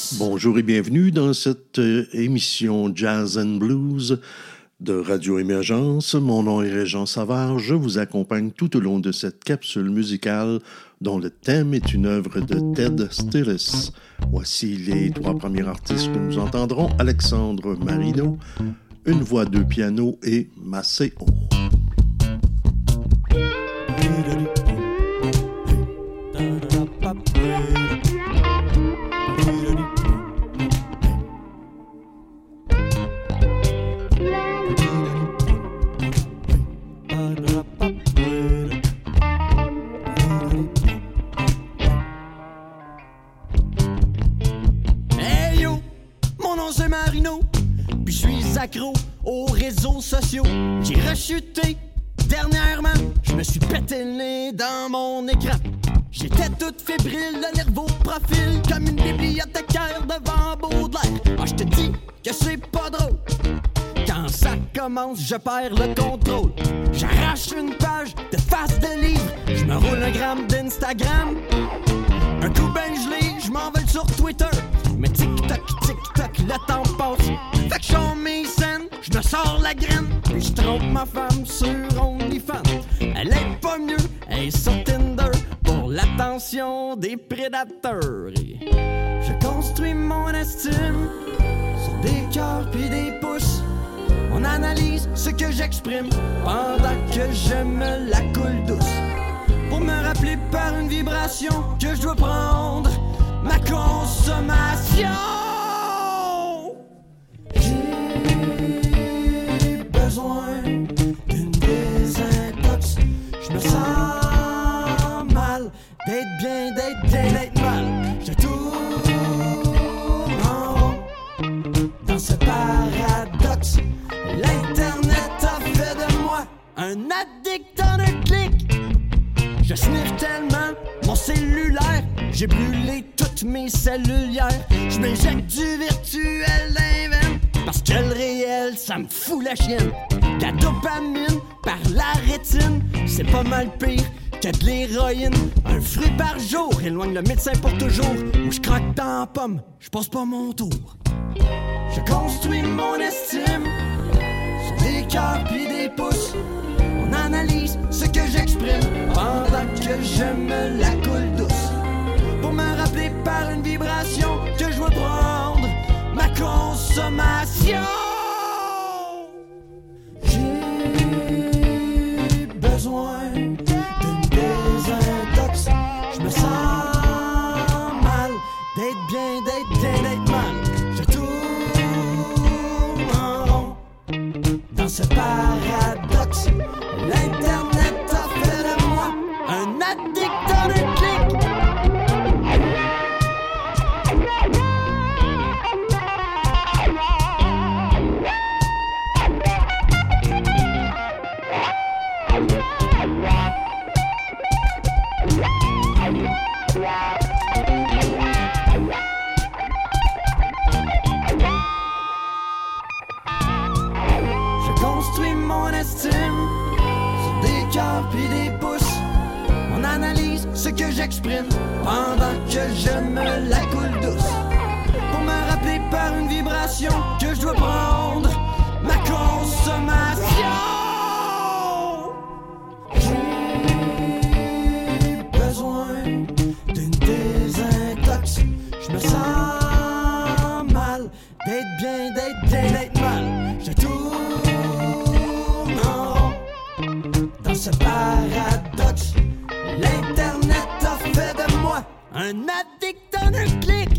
Bonjour et bienvenue dans cette émission Jazz and Blues de Radio Émergence. Mon nom est Régent Savard. Je vous accompagne tout au long de cette capsule musicale dont le thème est une œuvre de Ted Stillis. Voici les trois premiers artistes que nous entendrons. Alexandre Marino, une voix, deux pianos et Maceo. Accro aux réseaux sociaux. J'ai rechuté dernièrement. Je me suis pété le nez dans mon écran. J'étais toute fébrile, le nerveux profil, comme une bibliothécaire devant Baudelaire. Ah, je te dis que c'est pas drôle. Quand ça commence, je perds le contrôle. J'arrache une page de face de livre. Je me roule un gramme d'Instagram. Un coup ben gelé, je m'envole sur Twitter. Mais tic-toc, tic-toc, le temps passe. Fait que je sors mes scènes, je me sors la graine. Puis je trompe ma femme sur OnlyFans. Elle est pas mieux, elle est sur Tinder pour l'attention des prédateurs. Et je construis mon estime sur des cœurs pis des pouces. On analyse ce que j'exprime pendant que je me la coule douce. Pour me rappeler par une vibration que je dois prendre ma consommation. J'ai besoin d'une désintox. Je me sens mal d'être bien, d'être mal. Je tourne en rond dans ce paradoxe. L'Internet a fait de moi un addict en un clic. Je sniffe tellement mon cellulaire, j'ai brûlé toutes mes cellules hier. Je m'injecte du virtuel d'invent, parce que le réel, ça me fout la chienne. La dopamine par la rétine, c'est pas mal pire que de l'héroïne. Un fruit par jour éloigne le médecin pour toujours. Où je croque dans la pomme, je passe pas mon tour. Je construis mon estime sur des cœurs pis des pouces. On analyse ce que j'exprime pendant que je me la coule douce. Pour me rappeler par une vibration que je dois prendre ma consommation. J'ai besoin d'une désintox. Je me sens mal d'être bien, d'être mal. Je tourne en rond dans ce paradoxe. L'Internet a fait de moi un addict en un clic. Je construis mon estime sur des cœurs pis des pouces. On analyse ce que j'exprime pendant que je me la coule douce. Pour me rappeler par une vibration que je dois prendre ma consommation. J'ai besoin d'une désintox. Je me sens mal d'être bien, d'être mal. Je tourne en rond dans ce paradoxe. L'Internet a fait de moi un addict en un clic.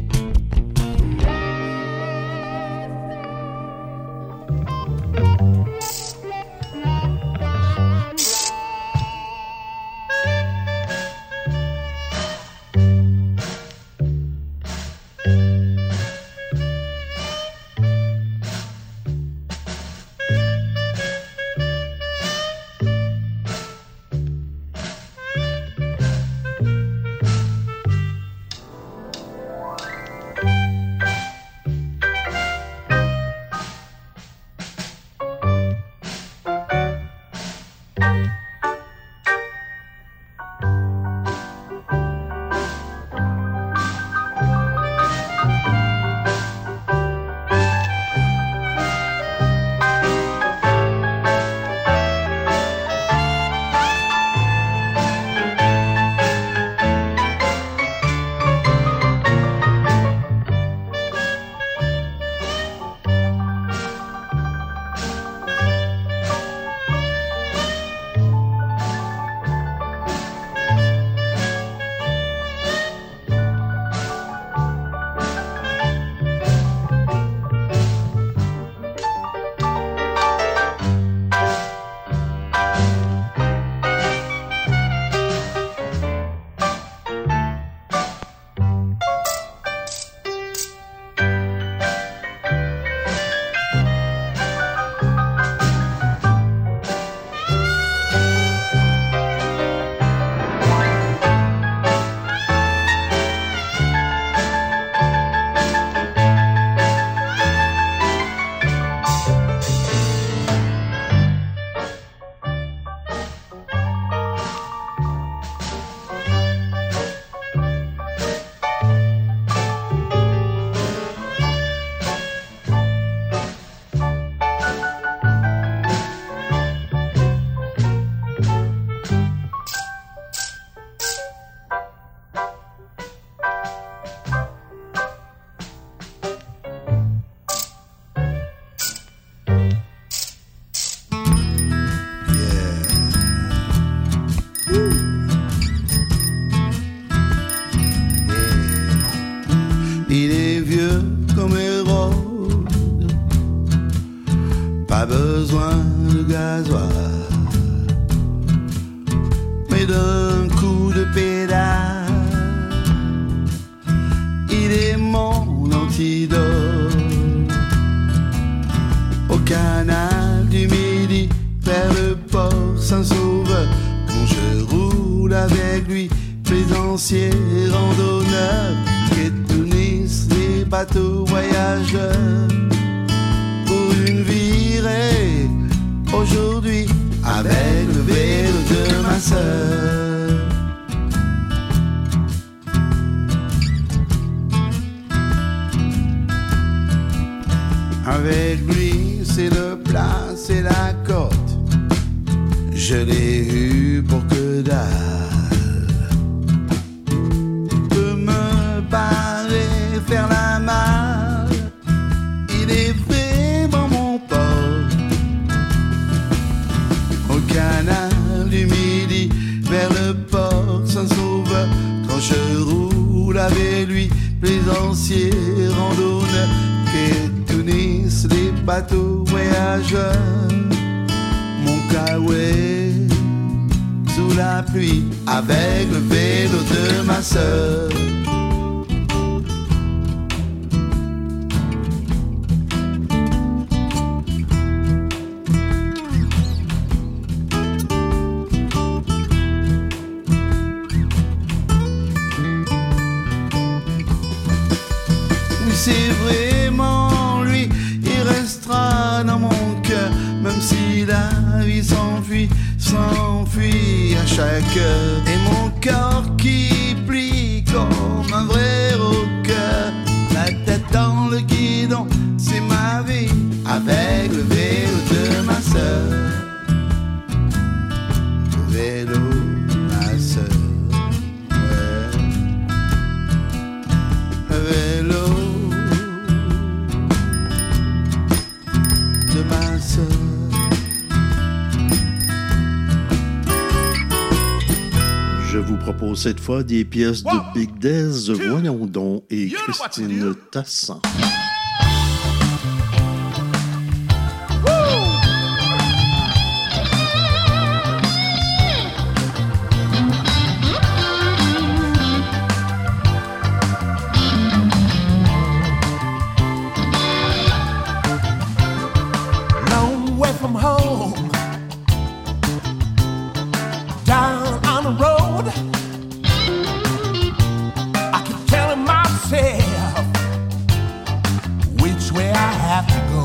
pas besoin de gasoil, mais d'un coup de pédale, il est mon antidote. Au canal du Midi, vers le port Saint-Sauveur, quand je roule avec lui, plaisancier, randonneur, et Tunis, les bateaux voyageurs, pour une virée, aujourd'hui, avec le vélo de ma sœur. Avec lui, c'est le plat, c'est la côte. Je l'ai eu pour que dalle. De me barrer, faire la malle, il est vraiment mon port. Au canal du Midi, vers le port Saint-Sauveur, quand je roule avec lui, plaisancier, randonneur, quai Tunis, les bateaux voyageurs, mon caouet sous la pluie, avec le vélo de ma sœur. Oui, c'est vraiment lui, il restera dans mon cœur, même si la vie s'enfuit, s'enfuit à chaque heure. Et mon corps qui plie comme un vrai rocker, la tête dans le guidon, c'est ma vie, avec le vélo de ma sœur. Le vélo de ma sœur, ouais. Le vélo de ma sœur. Je vous propose cette fois des pièces de Big Dez, Voyons donc, et Christine Tassan. Long way from home, down on the road, I keep telling myself which way I have to go.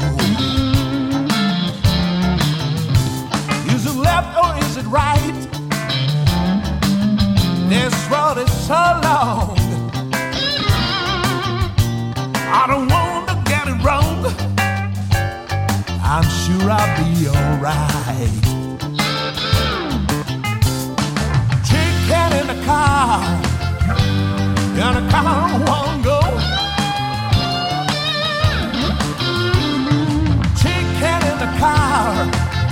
Is it left or is it right? This road is so long, I don't want to get it wrong. I'm sure I'll be alright. Chicken in the car won't go. Chicken in the car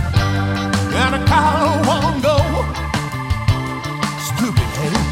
won't go. Stupid, hey?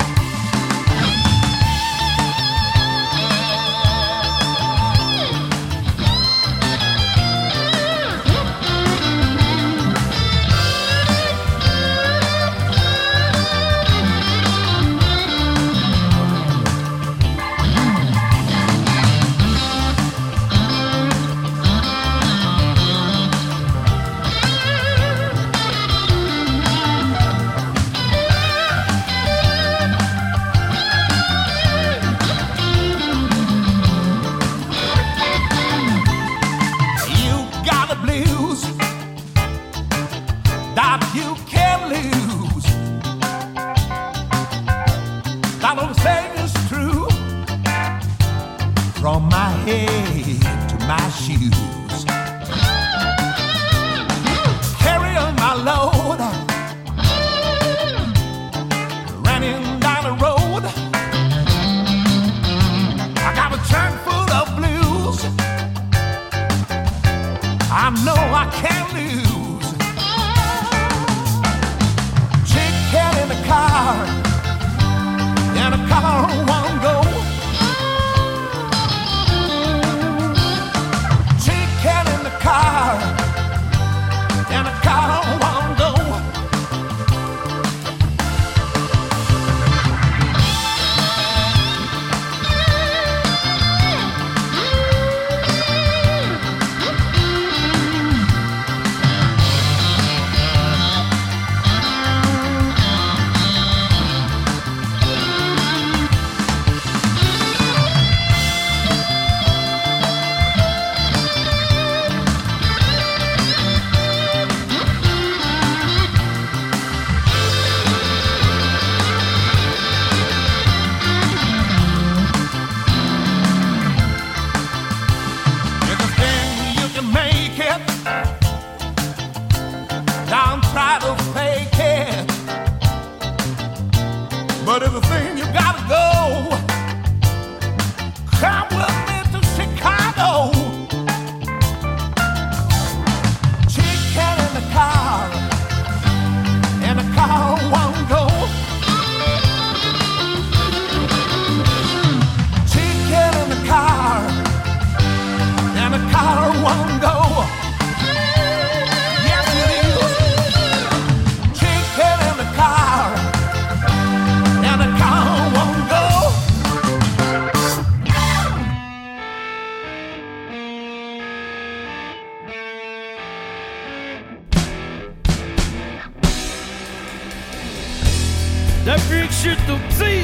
suis tout petit.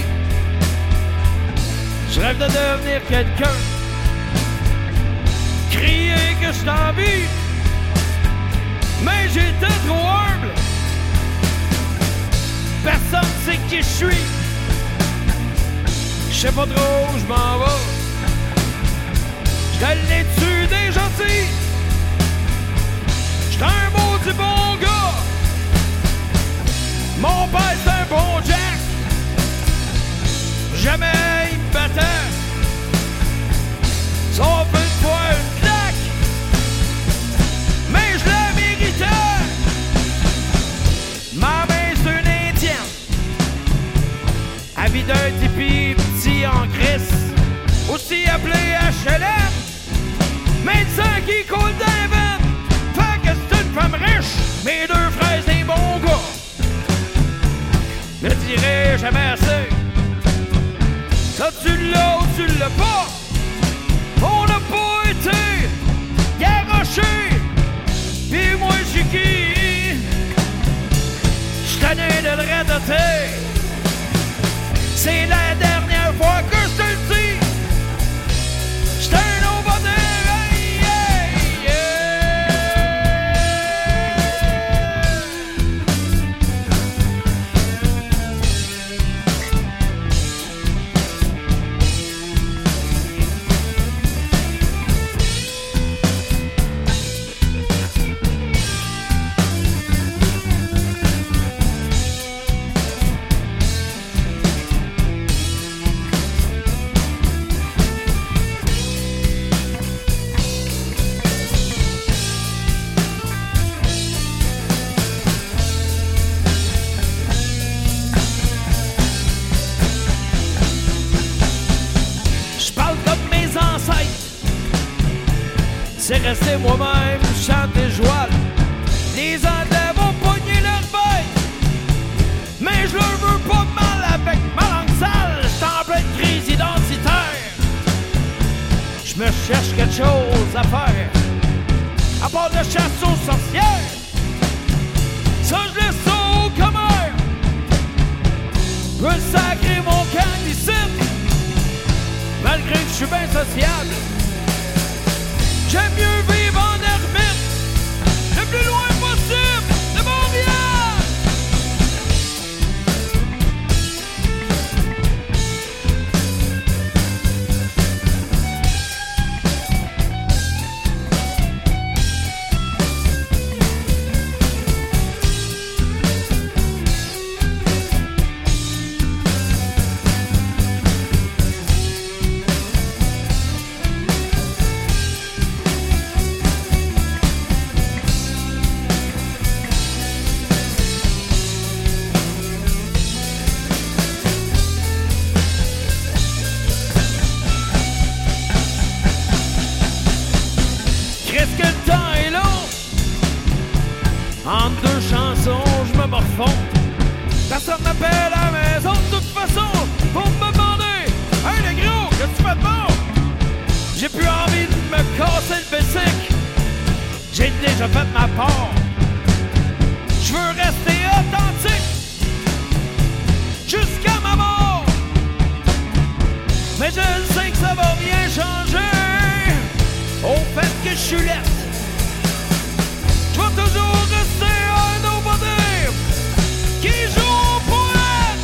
Je rêve de devenir quelqu'un. Crier que je t'en vie. Mais j'étais trop humble. Personne sait qui je suis. Je sais pas trop où je m'en vais. Je l'ai dessus des gentils. J'étais un maudit bon gars. Mon père c'est un bon Jack. Jamais il me battait. Sauf une fois une claque. Mais je la méritais. Ma mère c'est une Indienne. Elle vit d'un tipi petit en crise. Aussi appelé HLM. Mais le sang qui coule d'un vent. Fait que c'est une femme riche. Mes deux frères c'est des bons gars. Je dirai jamais assez. Ça tu l'as ou tu l'as pas. On n'a pas été garoché. Pis moi j'suis qui? J'suis tanné de le radoter. C'est la dernière fois que je te le dis. J'étais un nobody. Hey, hey, yeah. C'est resté moi-même, chante et joie. Les Anglais vont pogner leur bête. Mais je leur veux pas de mal avec ma langue sale. J'suis en pleine crise identitaire. Je me cherche quelque chose à faire. À part de chasse aux sorcières. Ça je laisse ça au commun. Je veux sacrer mon camp d'ici. Malgré que je suis bien sociable. J'aime mieux vivre en ermite, le plus loin possible de Montréal. Entre deux chansons, je me morfonds. Personne m'appelle à la maison de toute façon pour me demander: hey le gros, qu'est-ce que tu fais de bon? J'ai plus envie de me casser le bessic. J'ai déjà fait ma part. Je veux rester authentique jusqu'à ma mort. Mais je sais que ça va rien changer au fait que je suis laid. Je vais toujours rester un nobody qui joue au poète.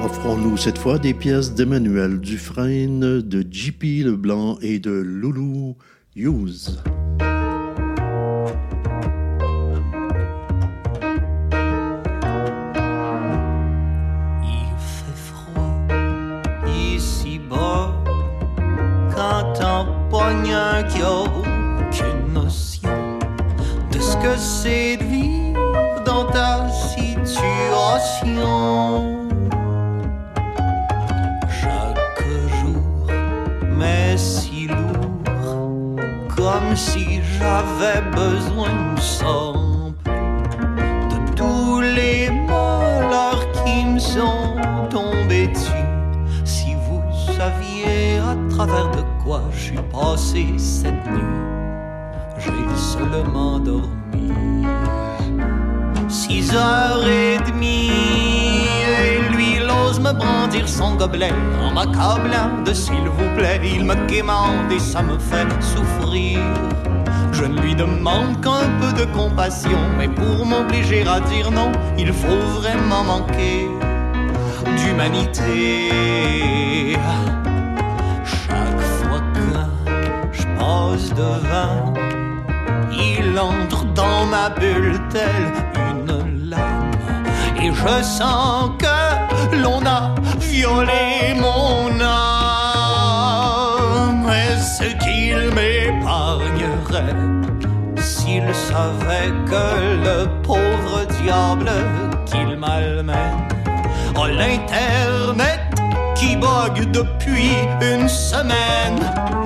Offrons-nous cette fois des pièces d'Emmanuel Dufresne, de J.P. Leblanc et de Loulou Hughes. Il fait froid ici-bas quand on pogne un qui a aucune notion de ce que c'est de vivre dans ta situation. Si lourd, comme si j'avais besoin sans plus de tous les malheurs qui me sont tombés dessus. Si vous saviez à travers de quoi je suis passé cette nuit, j'ai seulement dormi 6h30. Et lui, il ose me brandir son gobelet en m'accablant de s'il vous plaît. Il me quémande et ça me fait souffrir. Je ne lui demande qu'un peu de compassion, mais pour m'obliger à dire non, il faut vraiment manquer d'humanité. Chaque fois que je passe devant, il entre dans ma bulle telle une lame. Et je sens que l'on a violé mon âme. Est-ce qu'il m'épargnerait s'il savait que le pauvre diable qu'il malmène a l'internet qui bug depuis une semaine?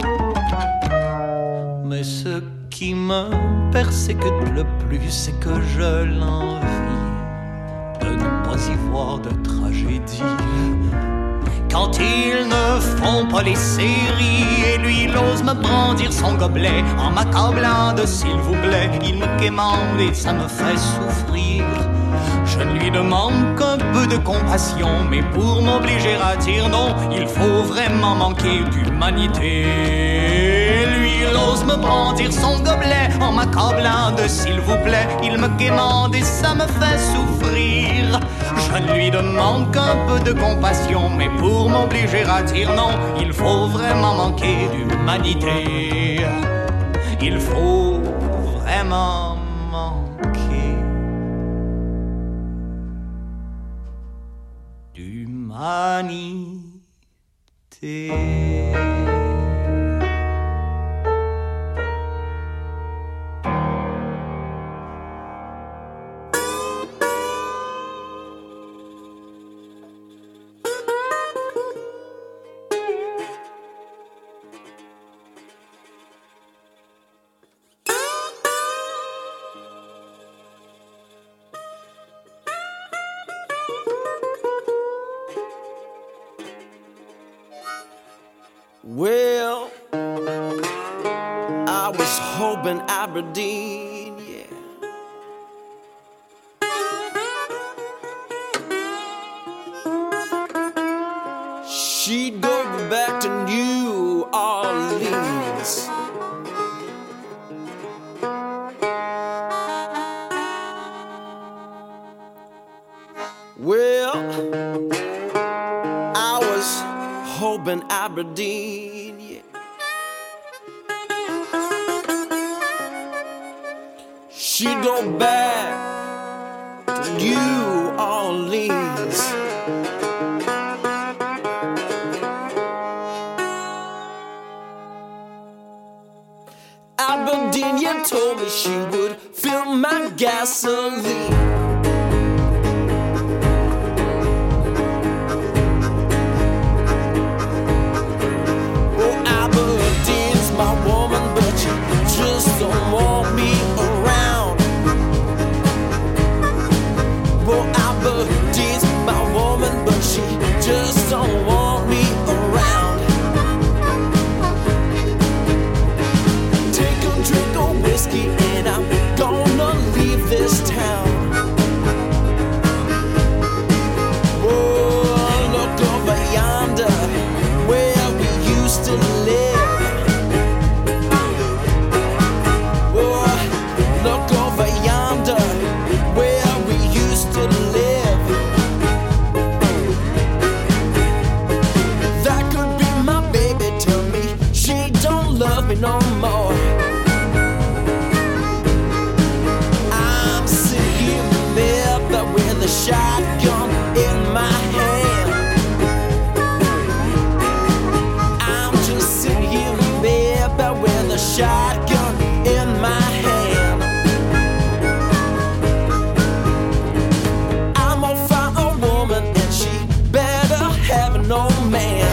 Mais ce qui me persécute le plus, c'est que je l'envie de ne pas y voir de tragédie. Quand ils ne font pas les séries, et lui il ose me brandir son gobelet en m'accablant de s'il vous plaît. Il me quémande et ça me fait souffrir. Je ne lui demande qu'un peu de compassion, mais pour m'obliger à dire non, il faut vraiment manquer d'humanité. Lui il ose me brandir son gobelet en m'accablant de s'il vous plaît. Il me quémande et ça me fait souffrir. Je ne lui demande qu'un peu de compassion, mais pour m'obliger à dire non, il faut vraiment manquer d'humanité. Il faut vraiment manquer d'humanité. Well, I was hoping Aberdeen, yeah. She'd go back to New Orleans. Well, I was hoping Aberdeen, yeah. She'd go back to New Orleans. Aberdeen, you told me she would fill my gasoline. My woman, but you just don't want me around. Well, Aberdeen's my woman, but she just don't want me around. Take a drink of whiskey and I'm gonna leave this town. my hand. I'm just sitting here, baby, with a shotgun in my hand. I'm gonna find a woman and she better have no man.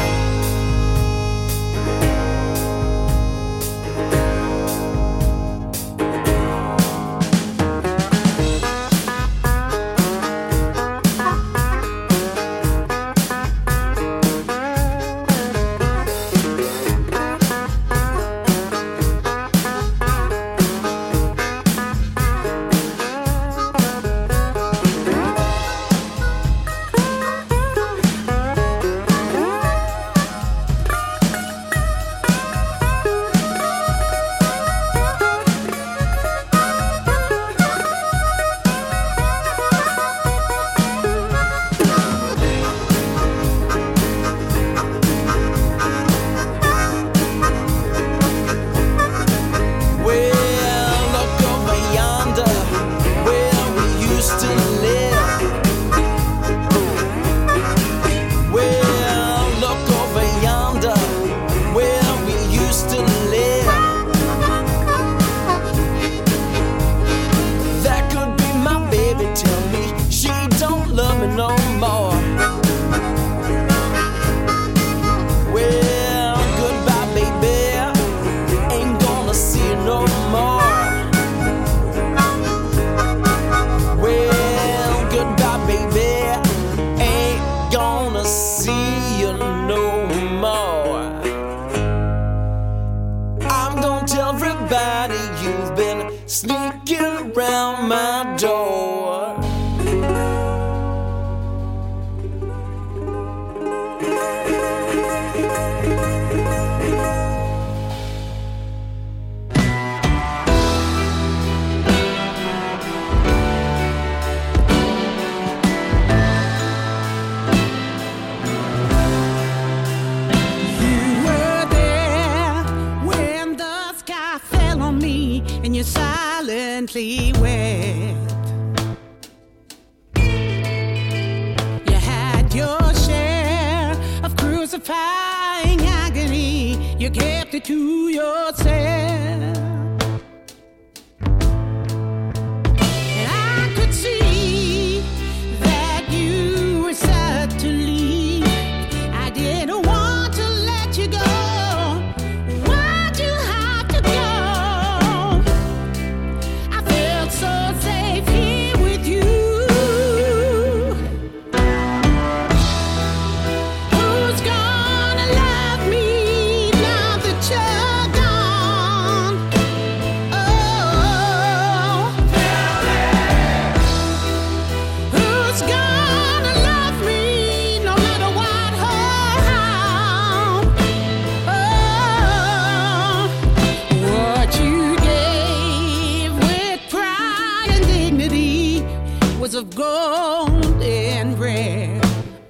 Of gold and rare,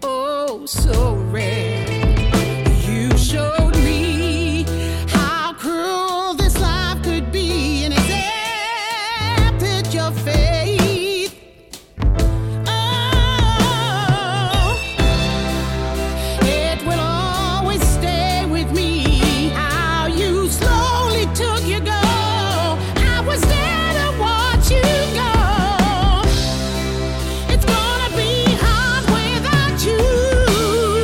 oh so rare. You showed me how cruel this life could be and accepted your fate. Oh, it will always stay with me how you slowly took your go. I was there to watch you go. It's gonna be hard without you.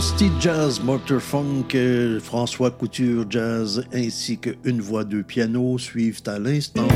Rusty Jazz Motor Funk, François Couture Jazz ainsi que Une voix, deux pianos suivent à l'instant.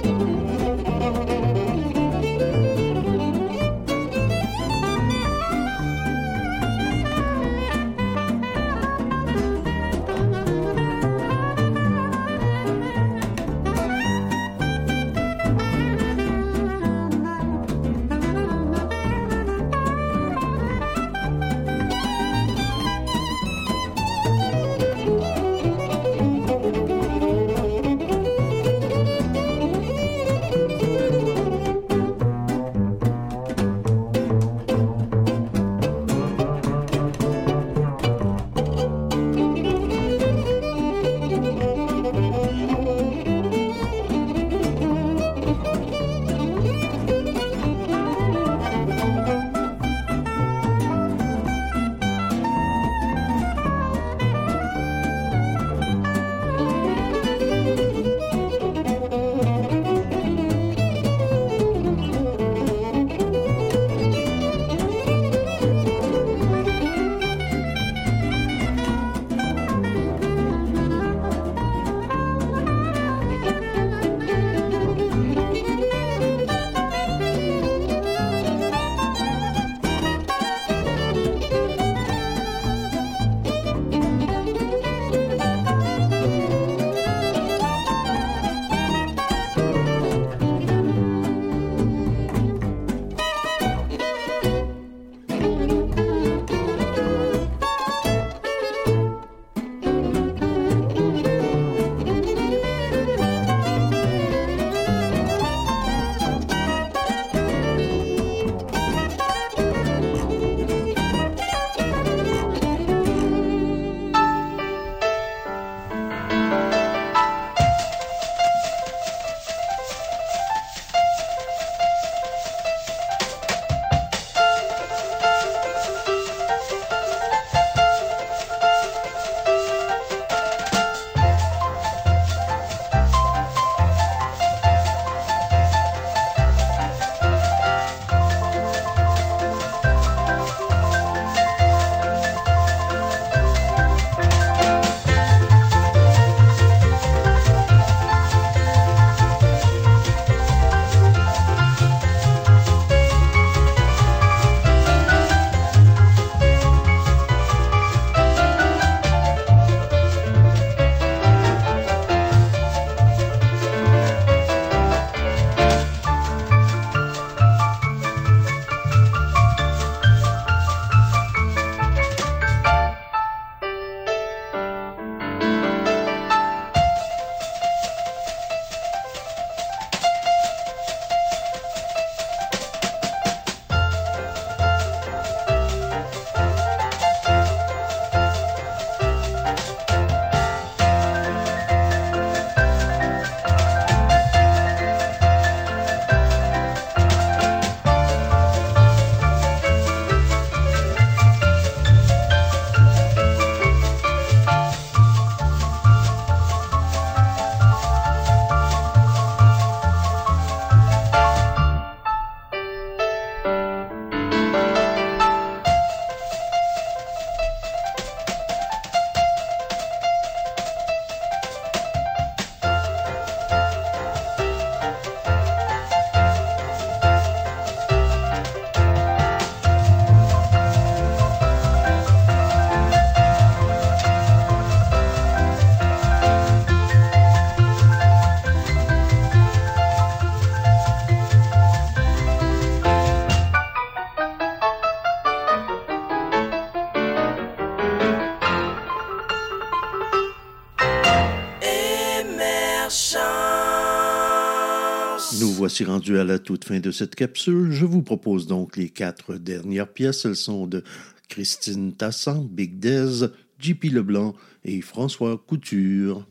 Nous voici rendus à la toute fin de cette capsule. Je vous propose donc les 4 dernières pièces. Elles sont de Christine Tassan, Big Dez, JP Leblanc et François Couture.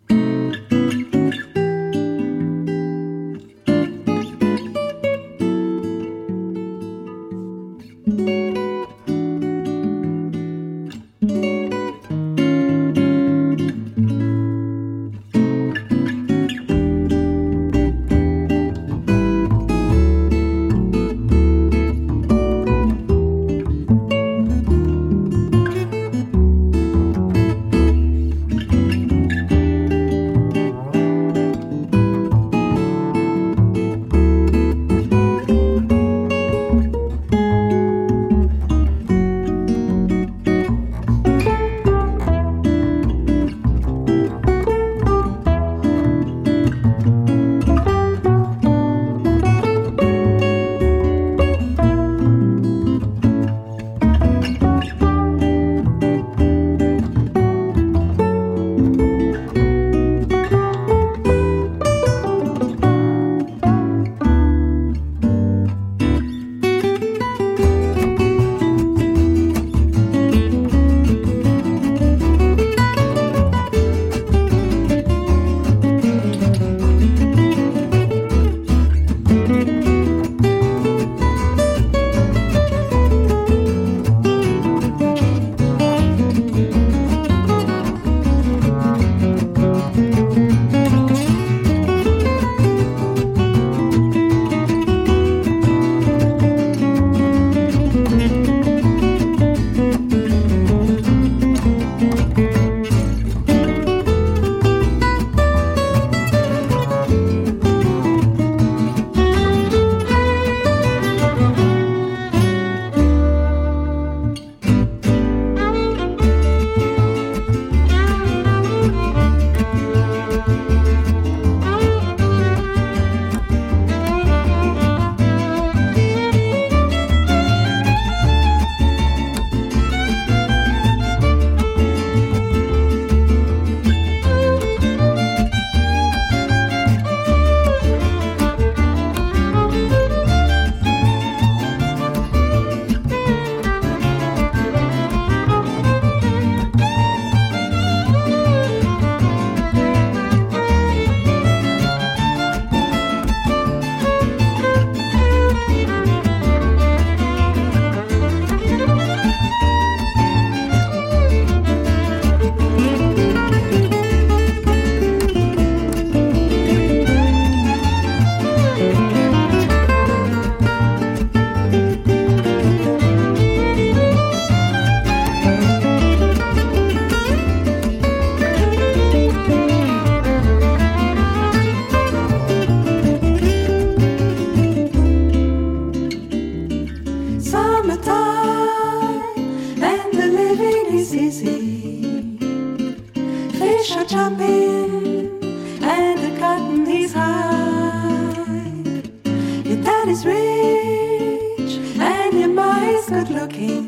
daddy's rich and your mom's good looking.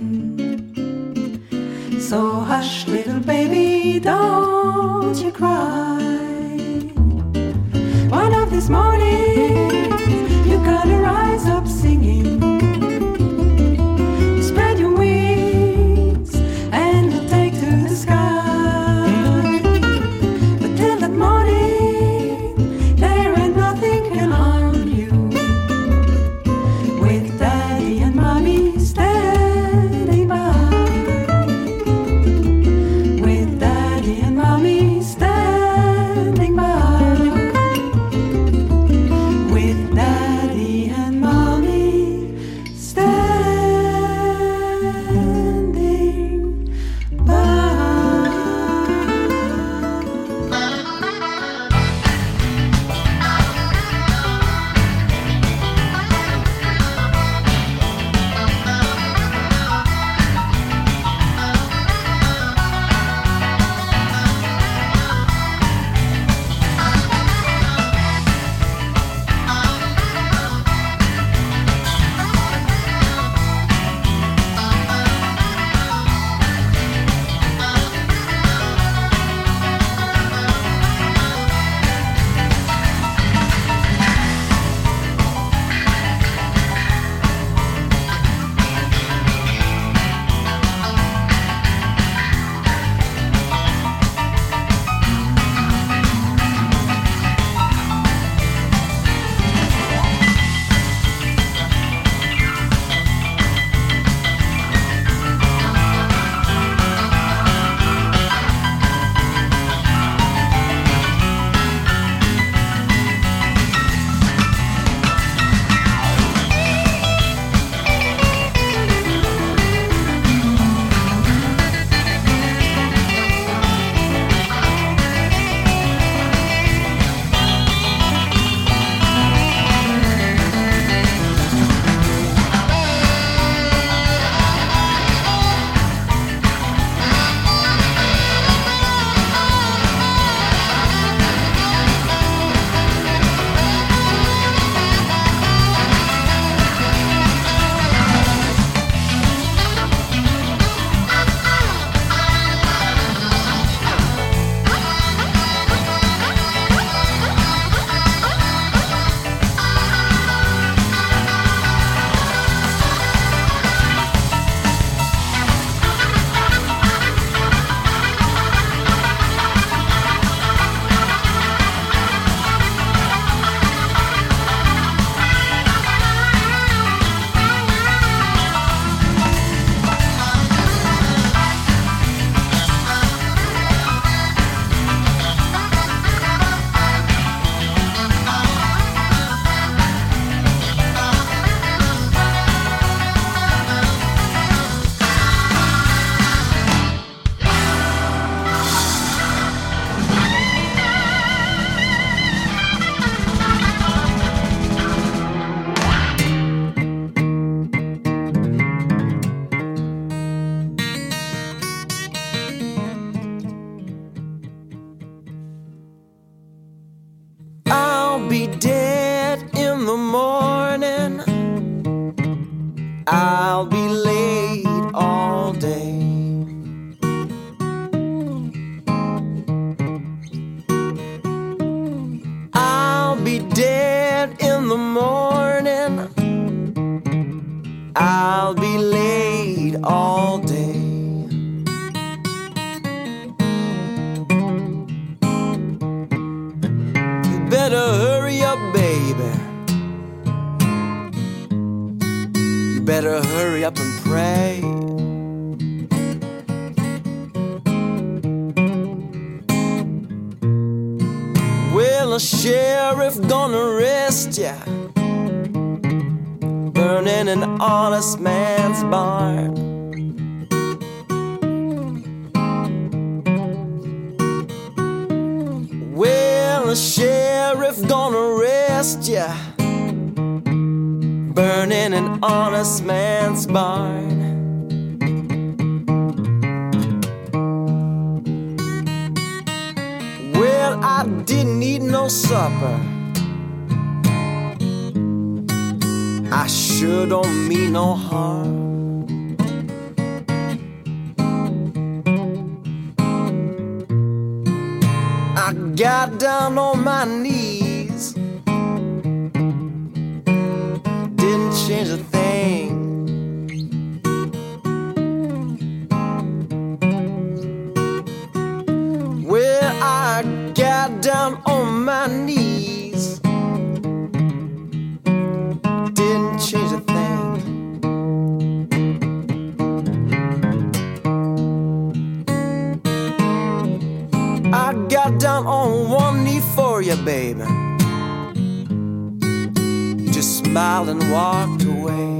So hush, little baby, don't you cry. One of these mornings you gotta rise up singing. You spread your wings and you take to the sky. But till that morning there ain't nothing can harm you. With daddy and mommy standing by. With daddy and mommy standing by. With daddy and mommy standing by. I'll be dead in the morning. I'll be late all day. I'll be dead in the morning. I'll be late all day. You better hurry up, baby. You better hurry up and pray. Well, a sheriff gonna arrest ya, burning an honest man's barn. Well, a sheriff gonna arrest ya, burning an honest man's barn. Well, I didn't eat no supper. I sure don't mean no harm. I got down on my knees, didn't change a thing. Well, I got down on my knees, didn't change a thing. I got down on one knee for you, baby. You just smiled and walked away.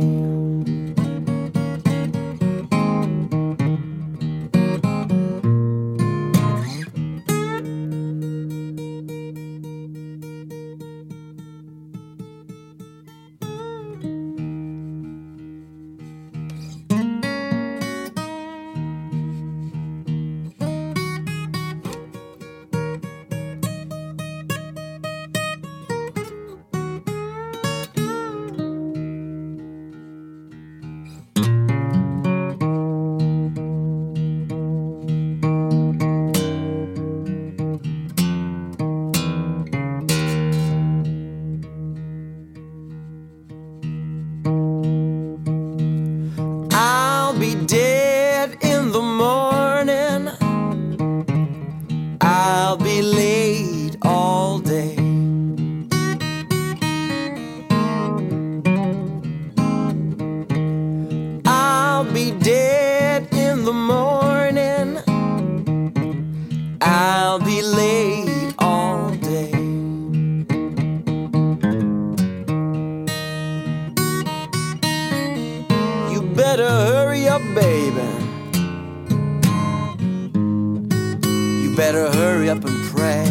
I'll be dead in the morning, I'll be laid all day. I'll be dead in the morning, I'll be laid all day. You better hurry up, baby. You better hurry up and pray.